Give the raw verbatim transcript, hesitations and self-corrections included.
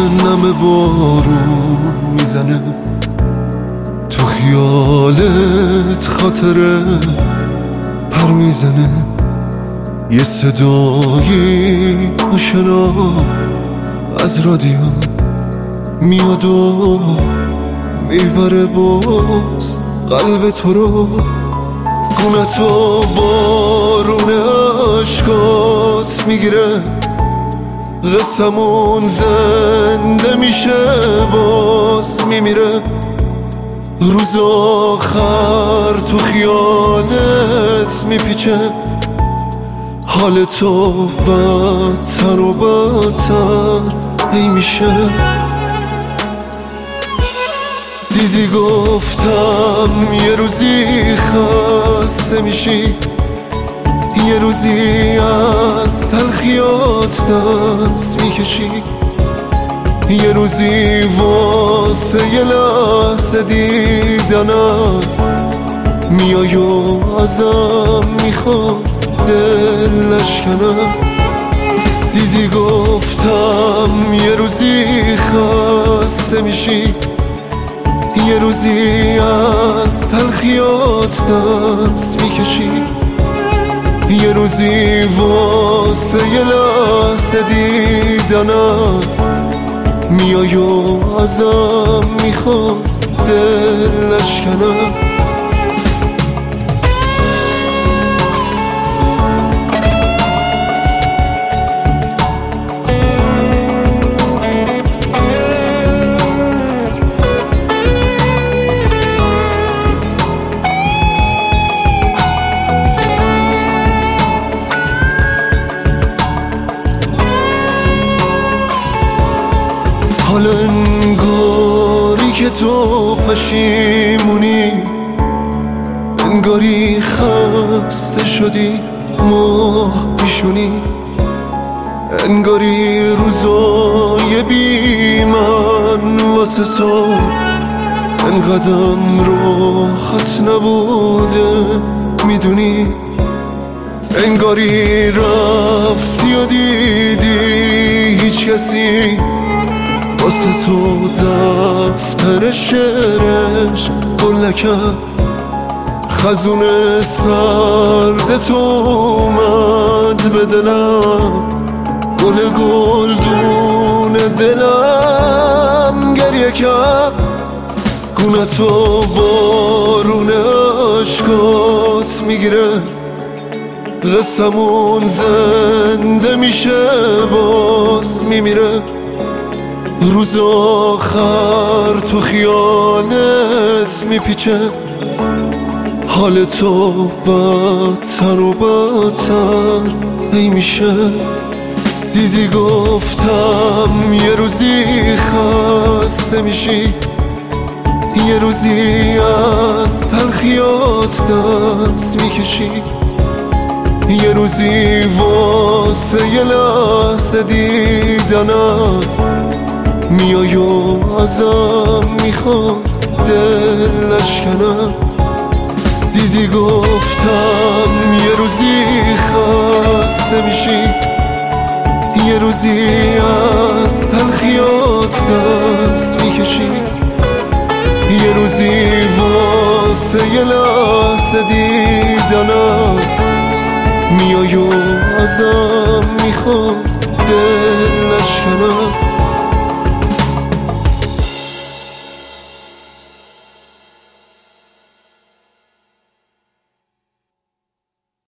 نم بارون میزنه تو خیالت، خاطره پر میزنه یه صدایی آشنا از رادیو میاد و میبره باز قلب تو رو، گونتو بارون عشقات میگیره، قسمون زنده میشه باز میمیره، روز آخر تو خیالت میپیچه، حال تو بدتر و بدتر هی میشه. دیدی گفتم یه روزی خسته میشی، یه روزی از تلخیات دست میکشی، یه روزی واسه یه لحظه دیدنم میای و ازم میخواد دلش کنم. دیدی گفتم یه روزی خسته میشی، یه روزی از تلخیات دست میکشی، یه روزی واسه یه لحظه دیدنم میای و ازم میخواد دلش کنم. حالا انگاری که تو پشیمونی، انگاری خسته شدی ماه پیشونی، انگاری روزای بی من واسه تو انقدرم راحت نبوده میدونی، انگاری رفتی و دیدی هیچ کسی واسه تو دفتر شعرش گل نکرد، خزون سرد تو اومد به دلم، گل گلدون دلم گریه کرد، گونتو بارون عشقات میگیره، قسمون زنده میشه باز میمیره، روز آخر تو خیالت میپیچه، حال تو بدتر و بدتر هی میشه. دیدی گفتم یه روزی خسته میشی، یه روزی از تلخیات دست میکشی، یه روزی واسه یه لحظه دیدنم میای و ازم میخواد دلش کنم. دیدی گفتم یه روزی خسته میشی، یه روزی از تلخیات دست میکشی، یه روزی واسه یه لحظه دیدنم میای و ازم میخواد دلش کنم.